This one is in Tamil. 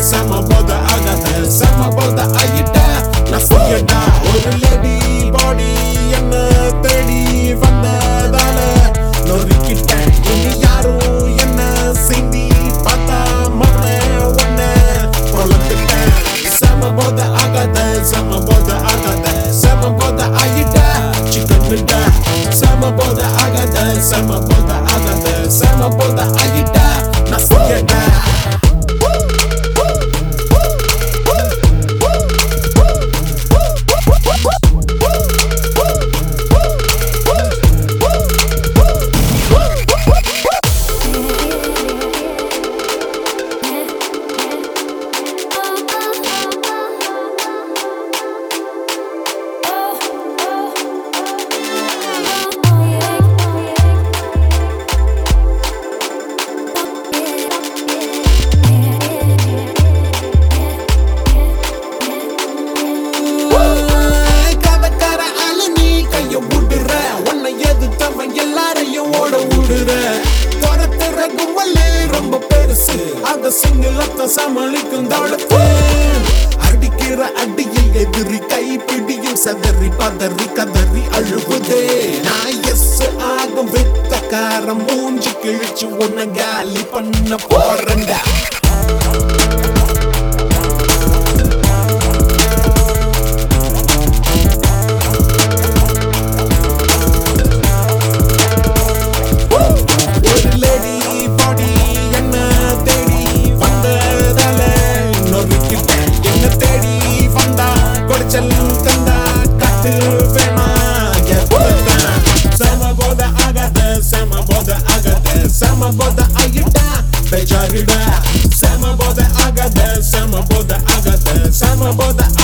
செம போத ஆகாத செம போத ஆகிட்ட நான் ஃப்ரீயடா ஒரு லேடி பாடி என்ன தேடி வந்ததால நொறுக்கிட்டேன் இனி யாரும் என்ன சிந்தி பார்த்தா மரண ஒன்ன பொழந்துட்டேன் செம போத ஆகாத செம போத ஆகாத செம போத ஆகிட்ட சிக்கன் விட்ட செம போத ஆகாத செம போத ஆகாத செம போத ஆகிட்ட நான் ஃப்ரீயடா ரொம்ப பெருசு அத சிங்களத்தை சமாளிக்கும் தாளத்து அடிக்கிற அடியில் எதிரி கைப்பிடியும் சதறி பதறி கதறி அழுகுதே நான் எஸ் ஆகும் வித்தக்காரம் மூஞ்சி கிழிச்சு உன்னை காலி பண்ண போறேன்டா Sama boda agita, bejarida. Sama boda agada, sama boda agada, sama boda